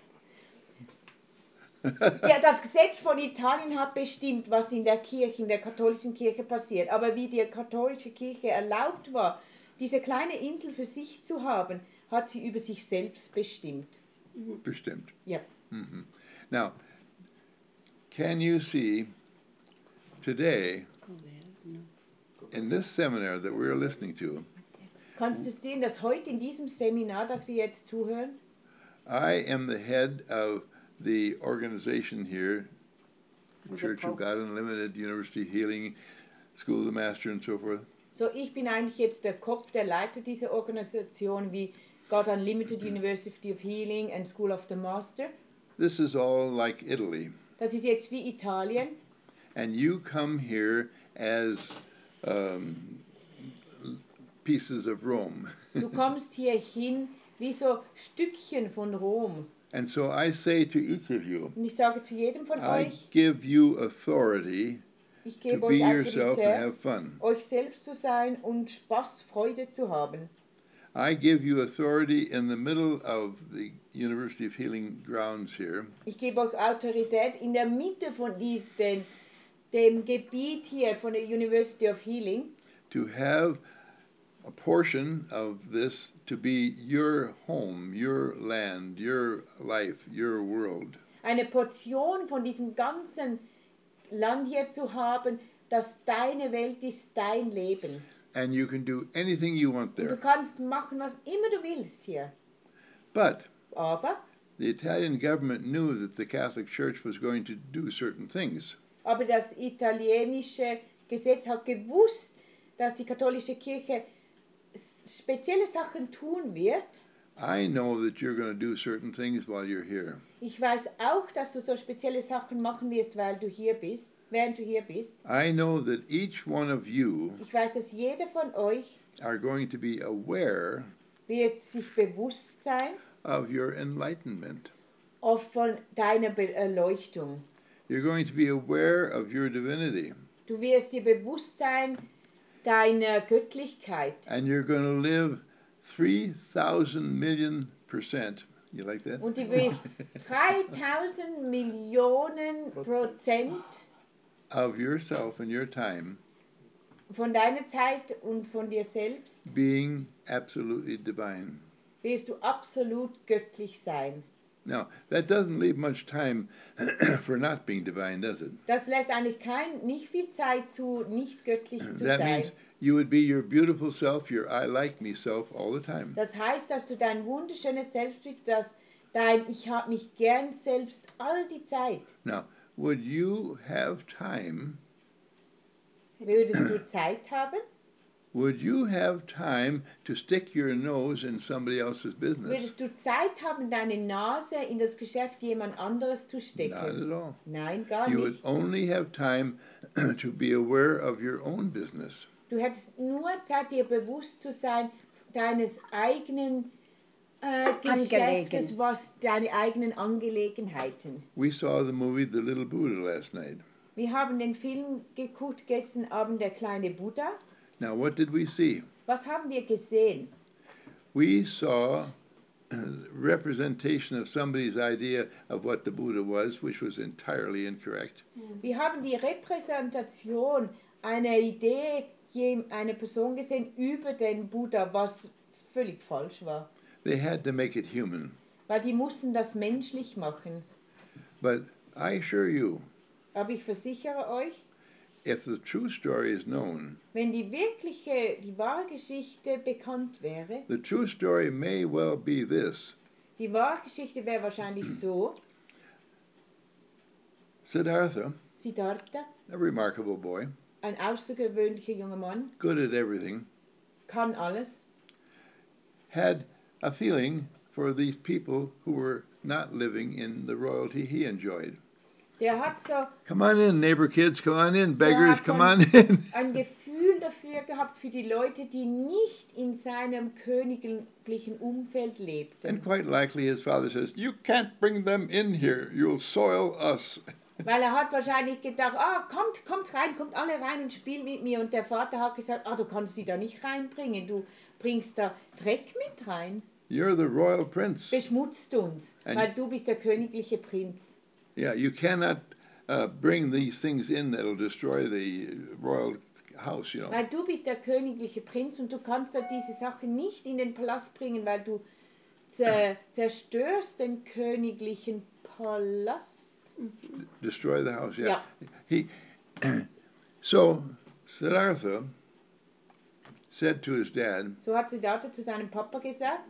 Ja, das Gesetz von Italien hat bestimmt, was in der Kirche, in der katholischen Kirche passiert. Aber wie die katholische Kirche erlaubt war, diese kleine Insel für sich zu haben, hat sie über sich selbst bestimmt. Bestimmt. Ja. Mhm. Now, can you see today in this seminar that we're listening to, Kannst du sehen, dass heute in diesem Seminar, das wir jetzt zuhören, I am the head of the organization here, Church of God Unlimited, University Healing, School of the Master, and so forth. so ich bin eigentlich jetzt der Kopf, der Leiter dieser Organisation wie God Unlimited, University of Healing and School of the Master. This is all like Italy. Das ist jetzt wie Italien. And you come here as pieces of Rome. Du kommst hier hin wie so Stückchen von Rom. And so I say to each of you, Und ich sage zu jedem von I euch, give you authority ich to gebe be euch yourself and Autorität, have fun. euch selbst zu sein und Spaß, Freude zu haben. I give you authority in the middle of the University of Healing grounds here Ich gebe euch Autorität in der Mitte von dem Gebiet hier von der University of Healing, to have a portion of this to be your home, your land, your life, your world. eine Portion von diesem ganzen Land hier zu haben, das deine Welt ist, dein Leben. And you can do anything you want Und du there. kannst machen, was immer du willst hier. But Aber the Italian government knew that the Catholic Church was going to do certain things. das italienische Gesetz hat gewusst, dass die katholische Kirche spezielle Sachen tun wird. I know that you're going to do certain things while you're here. Ich weiß auch, dass du so spezielle Sachen machen wirst, während du hier bist. I know that each one of you Ich weiß, dass jeder von euch are going to be aware wird sich bewusst sein of your enlightenment. von deiner Erleuchtung. You're going to be aware of your divinity. Du wirst dir bewusst sein deiner Göttlichkeit. And you're going to live 3,000 million %. You like that? Und du wirst 3000 Millionen Prozent of yourself and your time von deiner Zeit und von dir selbst being absolutely divine. wirst du absolut göttlich sein. Now, that doesn't leave much time for not being divine, does it? Das lässt eigentlich nicht viel Zeit zu, nicht göttlich zu That sein. means you would be your beautiful self, your I like me self all the time. Das heißt, dass du dein wunderschönes Selbst bist, dass dein Ich hab mich gern selbst all die Zeit. Now, would you have time Würdest du Zeit haben would you have time to stick your nose in somebody else's business? Würdest du Zeit haben, deine Nase in das Geschäft jemand anderes zu Not stecken? at all. Nein, gar You would nicht. only have time to be aware of your own business. Du hättest nur Zeit, dir bewusst zu sein, deines eigenen Geschäftes, was deine eigenen Angelegenheiten. We saw the movie The Little Buddha last night. Wir haben den Film geguckt gestern Abend, der kleine Buddha. Now, what did we see? Was haben wir gesehen? We saw representation of somebody's idea of what the Buddha was, which was entirely incorrect. Wir haben die Repräsentation einer Idee einer Person gesehen über den Buddha, was völlig falsch war. They had to make it human. Weil die mussten das menschlich machen. But I assure you, Aber ich versichere euch, if the true story is known, wenn die wahre Geschichte bekannt wäre, the true story may well be this. die wahre Geschichte wäre wahrscheinlich so, Siddhartha, Siddhartha, a remarkable boy, ein außergewöhnlicher junger Mann, good at everything, kann alles, had a feeling for these people who were not living in the royalty he enjoyed. der hat so Come on in, neighbor kids, come on in, beggars, hat come so on in. ein Gefühl dafür gehabt für die Leute, die nicht in seinem königlichen Umfeld lebten. And quite likely his father says, you can't bring them in here, you'll soil us. Weil er hat wahrscheinlich gedacht, kommt rein, kommt alle rein und spielt mit mir. Und der Vater hat gesagt, du kannst sie da nicht reinbringen, du bringst da Dreck mit rein. You're the royal prince. Beschmutzt uns, And weil du bist der königliche Prinz. yeah, you cannot bring these things in that'll destroy the royal house, you know. Weil du bist der königliche Prinz und du kannst da diese Sachen nicht in den Palast bringen, weil du zerstörst den königlichen Palast. Destroy the house, yeah. Ja. So Siddhartha said to his dad, So hat Siddhartha zu seinem Papa gesagt,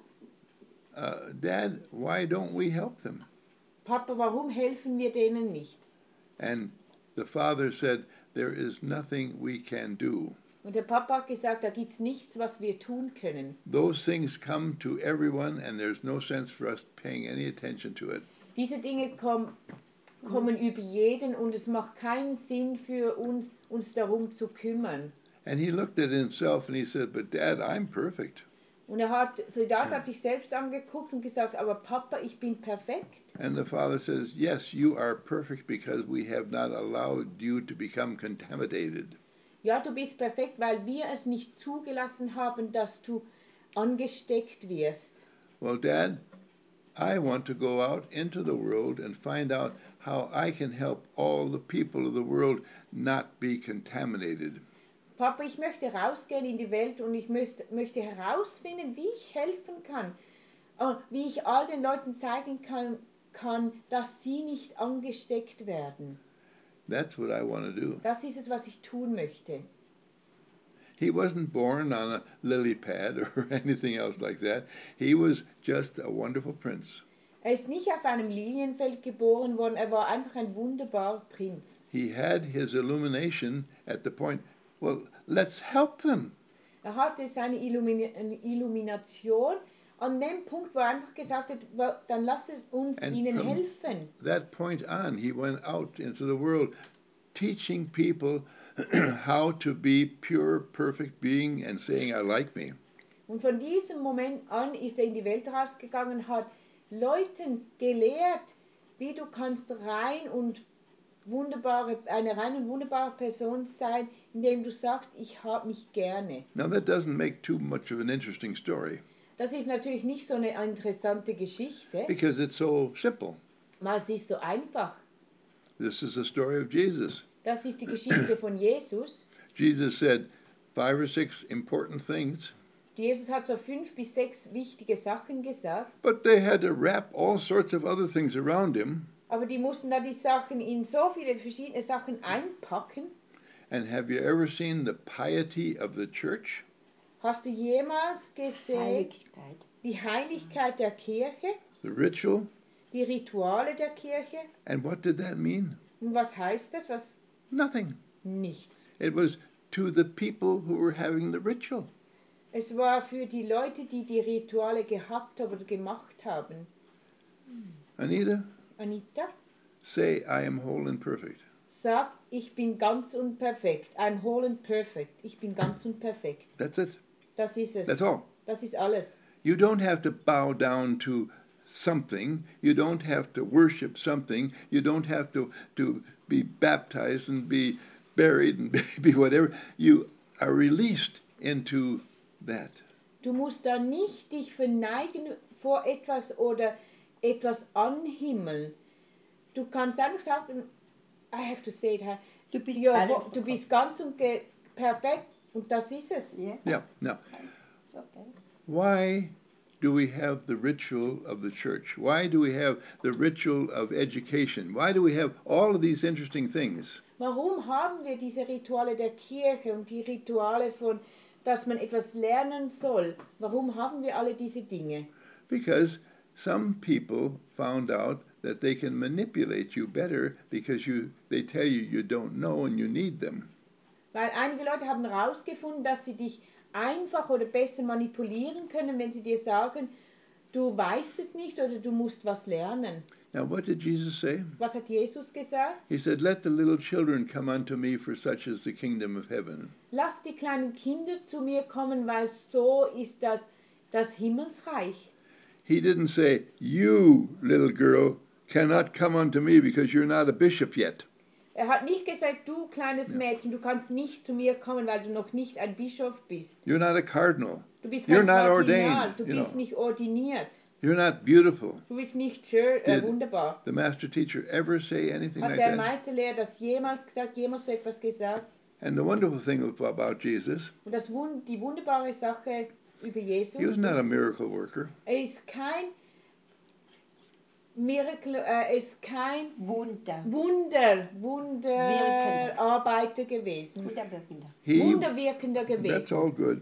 Dad, why don't we help them? Papa, warum helfen wir denen nicht? And the father said, there is nothing we can do. Und der Papa hat gesagt, da gibt's nichts, was wir tun können. Those things come to everyone and there's no sense for us paying any attention to it. Diese Dinge kommen über jeden und es macht keinen Sinn für uns darum zu kümmern. And he looked at himself and he said, but Dad, I'm perfect. Und Siddhartha hat sich selbst angeguckt und gesagt, aber Papa, ich bin perfekt. And the father says, yes, you are perfect because we have not allowed you to become contaminated. Ja, du bist perfekt, weil wir es nicht zugelassen haben, dass du angesteckt wirst. Well, Dad, I want to go out into the world and find out how I can help all the people of the world not be contaminated. Papa, ich möchte rausgehen in die Welt und ich möchte herausfinden, wie ich helfen kann. Wie ich all den Leuten zeigen kann, dass sie nicht angesteckt werden. That's what I want to do. Das ist es, was ich tun möchte. He wasn't born on a lily pad or anything else like that. He was just a wonderful prince. Er ist nicht auf einem Lilienfeld geboren worden, er war einfach ein wunderbarer Prinz. He had his illumination at the point, well, let's help them. Er hatte seine Illumination an dem Punkt, wo er einfach gesagt hat, well, dann lass uns And ihnen from helfen. that point on, he went out into the world teaching people how to be pure, perfect being and saying, I like me. Und von diesem Moment an ist er in die Welt rausgegangen und hat Leuten gelehrt, wie du kannst eine rein und wunderbare Person sein, indem du sagst, ich habe mich gerne. Now that doesn't make too much of an interesting story Das ist natürlich nicht so eine interessante Geschichte, because it's so simple. weil es ist so einfach. This is the story of Jesus. Das ist die Geschichte von Jesus. Jesus said 5 or 6 important things, Jesus hat so 5 bis 6 wichtige Sachen gesagt, but they had to wrap all sorts of other things around him. aber die mussten da die Sachen in so viele verschiedene Sachen einpacken. And have you ever seen the piety of the church? Hast du jemals gesehen Heiligkeit. die Heiligkeit der Kirche, The ritual? die Rituale der Kirche? And what did that mean? Und was heißt das? Nothing. Nichts. It was to the people who were having the ritual. Es war für die Leute, die die Rituale gehabt haben oder gemacht haben. Anita, Anita, say, I am whole and perfect. sag, ich bin ganz und perfekt. I'm whole and perfect. Ich bin ganz und perfekt. That's it. Das ist es. That's all. Das ist alles. You don't have to bow down to something. You don't have to worship something. You don't have to be baptized and be buried and be whatever. You are released into that. Du musst da nicht dich verneigen vor etwas oder etwas anhimmeln. Du kannst einfach sagen, I have to say it, Du bist ja, alles du bist ganz und perfekt und das ist es. Ja, Yeah. Now, okay. why do we have the ritual of the church? Why do we have the ritual of education? Why do we have all of these interesting things? Warum haben wir diese Rituale der Kirche und die Rituale von, dass man etwas lernen soll? Warum haben wir alle diese Dinge? Because some people found out that they can manipulate you better because they tell you you don't know and you need them. Weil einige Leute haben herausgefunden, dass sie dich einfach oder besser manipulieren können, wenn sie dir sagen, du weißt es nicht oder du musst was lernen. Now, what did Jesus say? Was hat Jesus gesagt? He said, let the little children come unto me, for such is the kingdom of heaven. Lasst die kleinen Kinder zu mir kommen, weil so ist das Himmelsreich. He didn't say, you, little girl, cannot come unto me because you're not a bishop yet. Er hat nicht gesagt, du kleines Mädchen, du kannst nicht zu mir kommen, weil du noch nicht ein Bischof bist. You're not a cardinal. Du bist You're kein not Kardinal, ordained. du bist nicht ordiniert. You're not beautiful. Du bist nicht schön, Did wunderbar. the master teacher ever say anything Hat like der that? Meisterlehrer das jemals gesagt, jemals so etwas gesagt? And the wonderful thing about Jesus, Und die wunderbare Sache über Jesus, he was not a miracle worker. er ist kein Miracle, er ist kein Wunder. Wunderarbeiter gewesen. Wunderwirkender. Wunderwirkender That's gewesen. all good.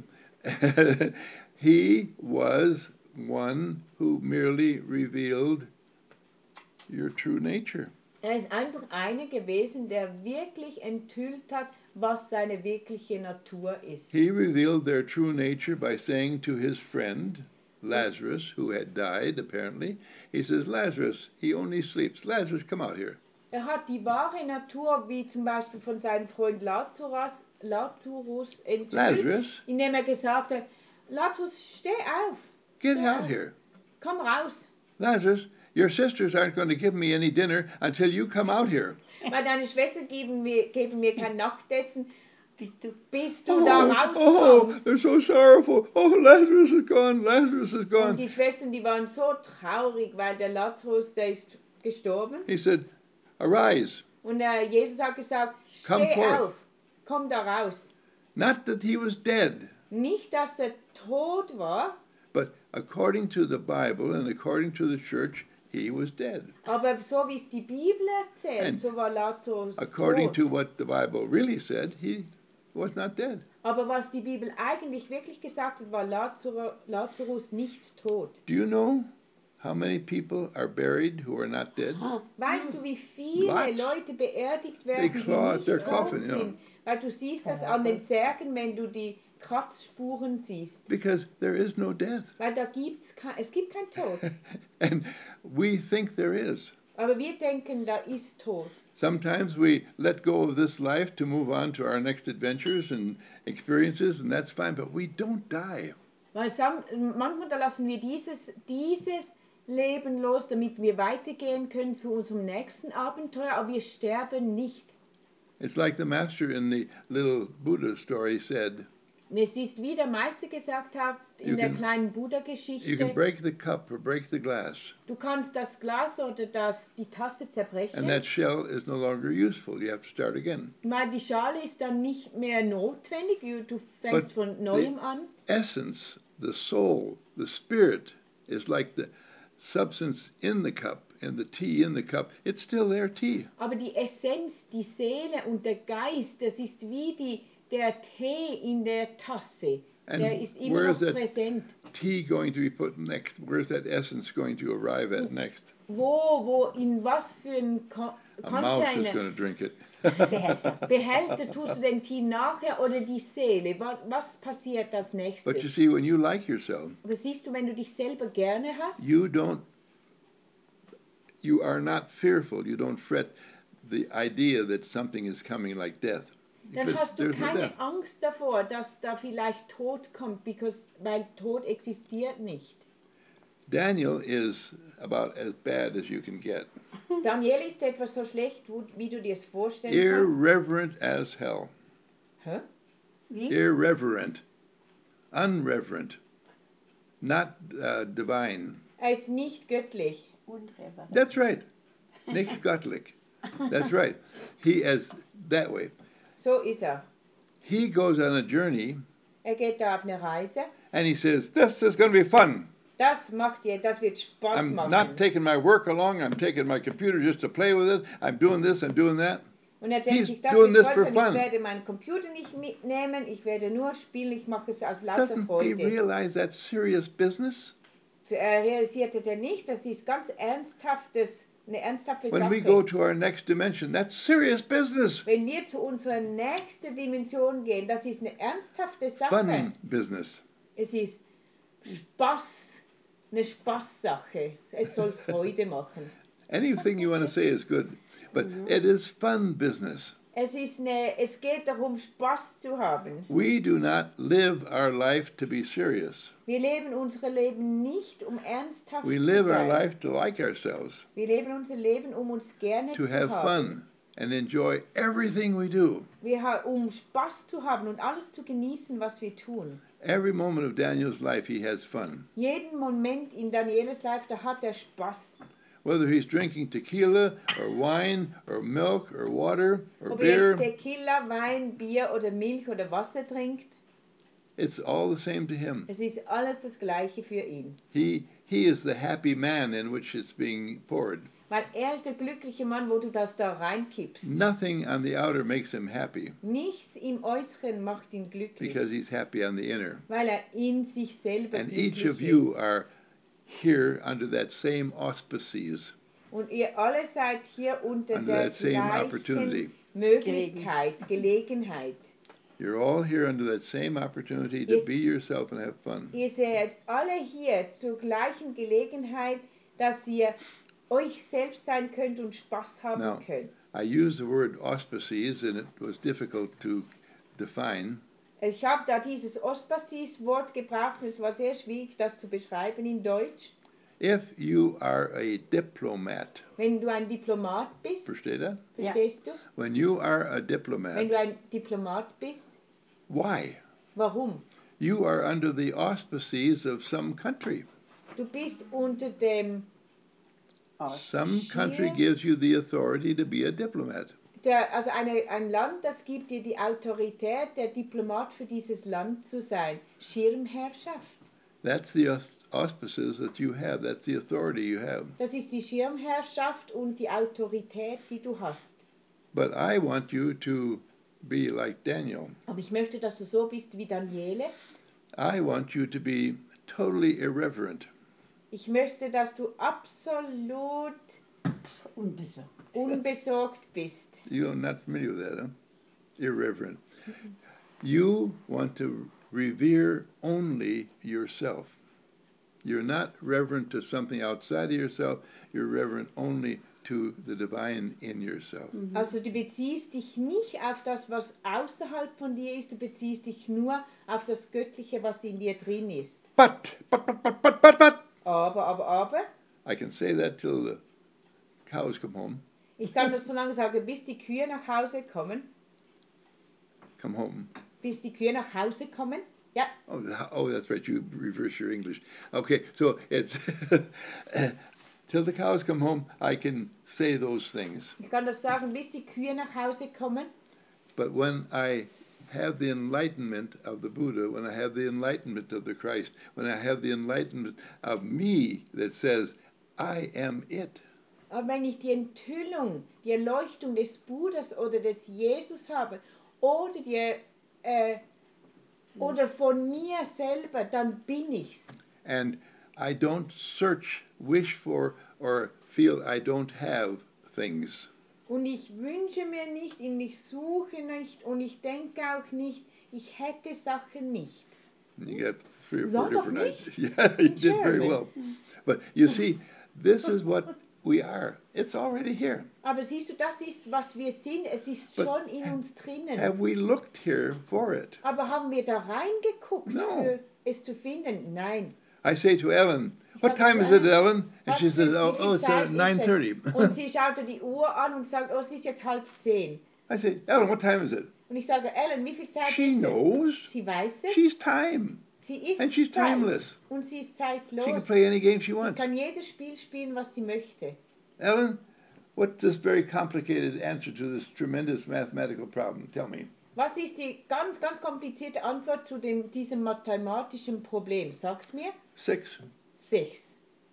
He was one who merely revealed your true nature. Er ist einfach einer gewesen, der wirklich enthüllt hat, was seine wirkliche Natur ist. He revealed their true nature by saying to his friend, Lazarus, who had died apparently, he says, Lazarus, he only sleeps. Lazarus, come out here. Er hat die wahre Natur, wie zum Beispiel von seinem Freund Lazarus enthüllt, Lazarus, indem er gesagt hat, Lazarus, steh auf, get steh out auf, here. komm raus. Lazarus, your sisters aren't going to give me any dinner until you come out here. Weil deine Schwestern geben mir kein Nachtessen, bis du Oh, da rauskommst. they're so sorrowful. Oh, Lazarus is gone. Lazarus is Und gone. die Schwestern, die waren so traurig, weil der Lazarus, der ist gestorben. He said, arise. Und Jesus hat gesagt, Come steh forth. auf, komm da raus. Not that he was dead, Nicht, dass er tot war, but according to the Bible and according to the church, he was dead. aber so wie es die Bibel erzählt, And so war Lazarus According to tot. what the Bible really said, he was not dead. Aber was die Bibel eigentlich wirklich gesagt hat, war Lazarus nicht tot. Do you know how many people are buried who are not dead? Weißt du, wie viele Lots. Leute beerdigt werden, They die claw at nicht their tot coffin, you know. sind? Weil du siehst das an den Särgen, wenn du die Kratzspuren siehst. Because there is no death. Weil es gibt kein Tod. And we think there is. Aber wir denken, da ist Tod. Sometimes we let go of this life to move on to our next adventures and experiences, and that's fine, but we don't die. Weil manchmal da lassen wir dieses Leben los, damit wir weitergehen können zu unserem nächsten Abenteuer, aber wir sterben nicht. It's like the master in the little Buddha story said, Es ist, wie der Meister gesagt hat in You der can- kleinen you can Buddha-Geschichte, break the cup or break the glass, du kannst das Glas oder die Tasse and zerbrechen, that shell is no longer useful. You have to start again. weil die Schale ist dann nicht mehr notwendig, du fängst But von Neuem an. Essence, the soul, the spirit is like the substance in the cup and the tea in the cup. It's still there tea. Aber die Essenz, die Seele und der Geist, das ist wie der Tee in der Tasse. And Der ist immer where noch is that präsent. tea going to be put next? Where's that essence going to arrive at next? In was für ein A mouse is Container? going to drink it. Behälter. Behälter tust du den Team nachher oder die Seele? Was passiert als But you nächstes? see, when you like yourself, Aber siehst du, wenn du dich selber gerne hast, you are not fearful. You don't fret the idea that something is coming like death. dann Because hast du there's no death. keine Angst davor, dass da vielleicht Tod kommt, weil Tod existiert nicht. Daniel is about as bad as you can get. Daniel ist etwas so schlecht, wie du dir es vorstellen kannst. Irreverent as hell. Hä? Wie? Irreverent. Unreverent. Not divine. Er ist nicht göttlich. Unreverent. That's right. Nicht göttlich. That's right. He is that way. So ist er. He goes on a journey Er geht da auf eine Reise. and he says, this is going to be fun. Das wird Spaß I'm machen. not taking my work along. I'm taking my computer just to play with it. I'm doing this, I'm doing that. Und er denkt He's sich, das doing wird this toll for sein. fun. Ich werde meinen Computer nicht mitnehmen, ich werde nur spielen, ich mache es aus lauter Doesn't he Freude. realize that's serious business? Er realisierte der nicht, das ist eine ernsthafte When Sache. we go to our next dimension, that's serious business. Wenn wir zu unserer nächsten Dimension gehen, das ist eine ernsthafte Sache. Fun business. Es ist eine Spaßsache. Es soll Freude machen. Anything you want to say is good, but it is fun business. Es geht darum, Spaß zu haben. We do not live our life to be serious. Wir leben unser Leben nicht, um ernsthaft We zu live our sein. life to like ourselves, Wir leben unser Leben, um uns gerne to zu have haben. fun and enjoy everything we do. Um Spaß zu haben und alles zu genießen, was wir tun. Every moment of Daniel's life, he has fun. Jeden Moment in Danieles Life, da hat er Spaß. Whether he's drinking tequila or wine or milk or water or Ob er jetzt beer, Tequila, Wein, Bier oder Milch oder Wasser trinkt, it's all the same to him. es ist alles das Gleiche für ihn. He is the happy man in which it's being poured. Weil er ist der glückliche Mann, wo du das da reinkippst. Nothing on the outer makes him happy Nichts im Äußeren macht ihn glücklich, because he's happy on the inner. weil er in sich selber And glücklich each of ist. you are here under that same auspices, Und ihr alle seid hier unter under der that same opportunity. gleichen Gelegenheit. You're all here under that same opportunity to Yes. be yourself and have fun. Ihr seid alle hier zur gleichen Gelegenheit, dass ihr euch selbst sein könnt und Spaß haben Now, könnt. I used the word auspices, and it was difficult to define. Ich habe da dieses Ospasis-Wort gebraucht und es war sehr schwierig, das zu beschreiben in Deutsch. If you are a diplomat, Wenn du ein Diplomat bist, versteht ihr? Ja. verstehst du? When you are a Wenn diplomat, du ein Diplomat bist, why? warum? You are under the auspices of some country. Du bist unter dem, Some country Schirm. gives you the authority to be a diplomat. ein Land, das gibt dir die Autorität, der Diplomat für dieses Land zu sein. Schirmherrschaft. That's the auspices that you have. That's the authority you have. Das ist die Schirmherrschaft und die Autorität, die du hast. But I want you to be like Daniel. Aber ich möchte, dass du so bist wie Daniele. I want you to be totally irreverent. Ich möchte, dass du absolut Unbesorgt. unbesorgt bist. You're not familiar with that, huh? Irreverent. You want to revere only yourself. You're not reverent to something outside of yourself. You're reverent only to the divine in yourself. Also du beziehst dich nicht auf das, was außerhalb von dir ist, du beziehst dich nur auf das Göttliche, was in dir drin ist. But. Aber, I can say that till the cows come home. ich kann das so lange sagen, bis die Kühe nach Hause kommen. Come home. Bis die Kühe nach Hause kommen. Ja, Oh, that's right. You reverse your English. Okay, so it's till the cows come home. I can say those things. ich kann das sagen, bis die Kühe nach Hause kommen. But when I have the enlightenment of the Buddha, when I have the enlightenment of the Christ, when I have the enlightenment of me that says, I am it, Aber wenn ich die Enthüllung, die Erleuchtung des Buddhas oder des Jesus habe oder oder von mir selber, dann bin ich's. and I don't search, wish for, or feel I don't have things. Und ich wünsche mir nicht und ich suche nicht und ich denke auch nicht, ich hätte Sachen nicht. You got 3 or 4 Lot of different ideas. nichts Yeah, you in did very German. well. But you see, this is what we are. It's already here. Aber siehst du, das ist, was wir sind. Es ist But schon in uns drinnen. Have we looked here for it? Aber haben wir da reingeguckt, No. für es zu finden? Nein. I say to Ellen, what sage time zu is it, Ellen, Ellen? And Was she says, für- wie viel it's Zeit ist es? 9:30. Und sie schaute die Uhr an und sagt, oh, es ist jetzt 9:30. I say, Ellen, what time is it? Und ich sage, Ellen, wie viel Zeit She ist knows. es? Sie weiß es. She's time. Sie ist And she's Zeit. timeless. Und sie ist She can zeitlos. play any game she Sie wants. kann jedes Spiel spielen, was sie möchte. Ellen, what's this very complicated answer to this tremendous mathematical problem? Tell me. Was ist die ganz, ganz komplizierte Antwort zu diesem mathematischen Problem? Sag's mir. 6. 6.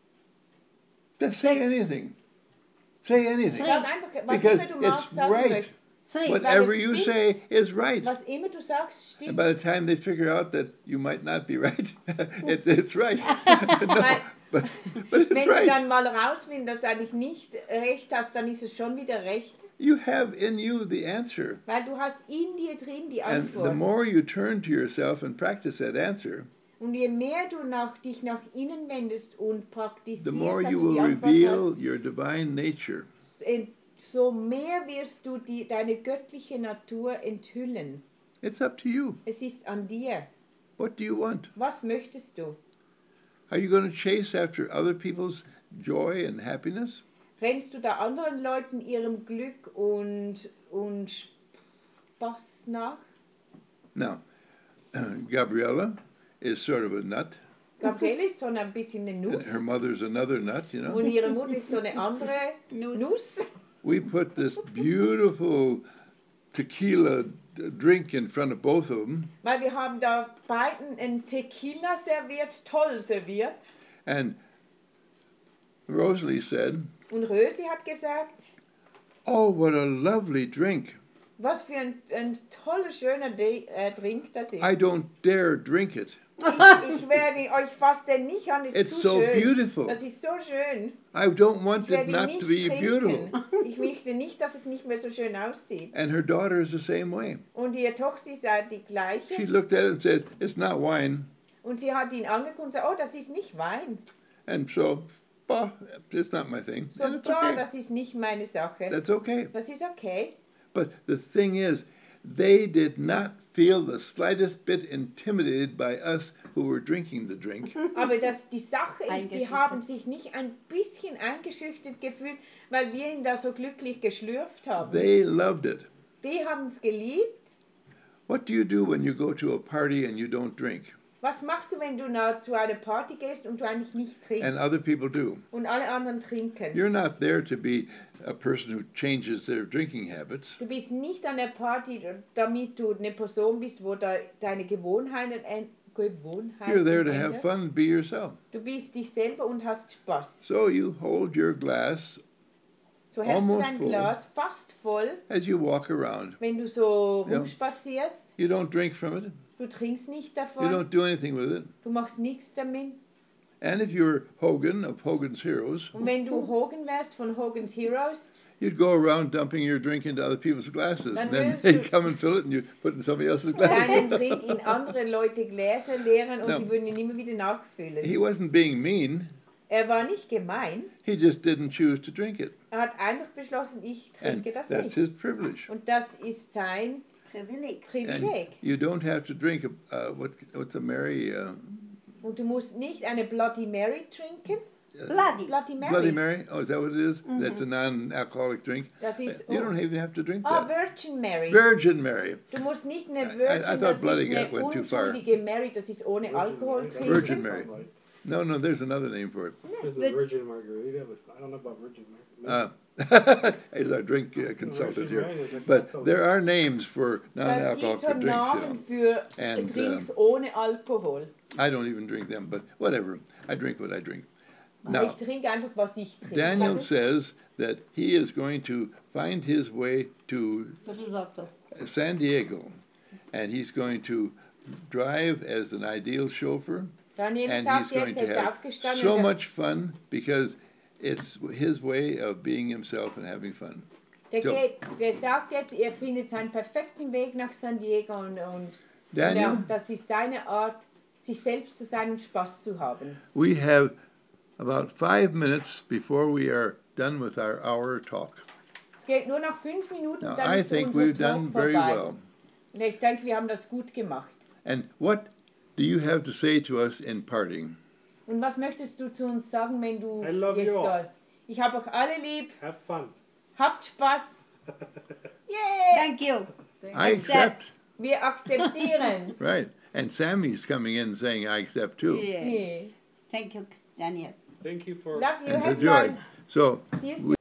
Just say anything. Say anything. Sag einfach, was Because immer du it's magst, sagen right. möchtest. Three. Whatever es you stimmt. say is right. Was immer du sagst, And stimmt. by the time they figure out that you might not be right, it's right. No, Weil- but it's Wenn du right. dann mal rausfindest, dass du eigentlich nicht recht hast, dann ist es schon wieder recht. You have in you the answer. Weil du hast in dir drin die And the Antwort. more you turn to yourself and practice that answer, Und je mehr du dich nach innen wendest und the more praktisierst, dass you du die will Antwort reveal your divine nature. hast, so mehr wirst du deine göttliche Natur enthüllen. It's up to you. Es ist an dir. What do you want? Was möchtest du? Are you going to chase after other people's joy and happiness? Rennst du da anderen Leuten ihrem Glück und Spaß nach? Now, Gabriella is sort of a nut, Gabriele ist so ein bisschen eine and Nuss her mother's another nut, you know. und ihre Mutter ist so eine andere Nuss. We put this beautiful tequila drink in front of both of them, Weil wir haben da beiden einen Tequila serviert, toll serviert. and Rosalie said, Und Rösli hat gesagt, "Oh, what a lovely drink! was für ein toller, schöner Drink das ist. I don't dare drink it. Ich werde euch fast denn nicht an, es ist It's zu so schön. beautiful. Das ist so schön. I don't want Ich it werde not ihn to nicht be beautiful." trinken. Ich möchte nicht, dass es nicht mehr so schön aussieht. And her daughter is the same way. Und ihre Tochter ist auch die She gleiche. looked at it and said, "It's not wine." Und sie hat ihn angeguckt und gesagt, oh, das ist nicht Wein. And so, bah, it's not my thing. So, And it's ja, okay. das ist nicht meine Sache. That's okay. Das ist okay. But the thing is, they did not feel the slightest bit intimidated by us who were drinking the drink. Aber die Sache ist, die Eingeschüchtert. haben sich nicht ein bisschen eingeschüchtert gefühlt, weil wir ihn da so glücklich geschlürft haben. They loved it. Die haben es geliebt. What do you do when you go to a party and you don't drink? Was machst du, wenn du zu einer Party gehst und du eigentlich nicht trinkst And other people do. und alle anderen trinken? You're not there to be a person who changes their drinking habits. Du bist nicht an der Party, damit du eine Person bist, wo deine Gewohnheiten You're there to have änderst. fun, be yourself. Du bist dich selber und hast Spaß. So you hold your glass So hältst du Almost dein full. Glas fast voll, as you walk around. wenn du so Ja. rumspazierst. You don't drink from it. Du trinkst nicht You davon. don't do anything with it. Du machst nichts damit. And if you're Hogan of Hogan's Heroes, Und wenn du Hogan wärst von Hogan's Heroes, you'd go around dumping your drink into other people's glasses. Dann And then würdest they'd du- come and fill it and you put it in somebody else's deinen glass. Drink in andere Leute Gläser leeren und Ja. sie würden ihn immer wieder nachfüllen. He wasn't being mean. Er war nicht gemein. He just didn't choose to drink it. Er hat einfach beschlossen, ich And trinke das that's nicht. his privilege. Und das ist sein Privileg. And Privileg. you don't have to drink what's a Mary Und du musst nicht eine Bloody Mary trinken. Bloody. Bloody Mary. Bloody Mary. Oh, is that what it is? That's a non-alcoholic drink. Das ist You don't even have to drink Ah, that. Virgin Mary. Virgin Mary. Du musst nicht eine I Virgin, thought das Bloody ist eine went too far. unschuldige Mary, das ist ohne Alkohol trinken. Virgin Mary. No, there's another name for it. There's a Virgin Margarita, but I don't know about Virgin Margarita. He's our drink consultant Virgin here. Mary is a But cocktail. there are names for Das non-alcoholic gibt so drinks, you know. Namen für And, Drinks ohne Alkohol. I don't even drink them, but whatever. I drink what I drink. Ich Now, trinke einfach, was ich trinke. Daniel says that he is going to find his way to Risotto. San Diego, and he's going to drive as an ideal chauffeur, Daniel and sagt he's going jetzt, to er ist have aufgestanden. so und er- much fun because it's his way of being himself and having fun. Der sagt jetzt, er findet seinen perfekten Weg nach San Diego und Daniel, das ist seine Art, sich selbst zu sein und Spaß zu haben. we have about 5 minutes before we are done with our hour talk. Es geht nur noch 5 Minuten, Now, dann I ist think unser we've Talk done very vorbei. well. Und ich denke, wir haben das gut gemacht. And what do you have to say to us in parting? Und was möchtest du zu uns sagen, wenn du I love jetzt you all. gehst? Ich habe euch alle lieb. Have fun. Habt Spaß. Yeah! Thank you. I accept. Wir akzeptieren. Right. And Sammy's coming in saying, I accept too. Yes. Yeah. Thank you, Daniel. Thank you for Love you. And Have so joy. fun. So See you soon.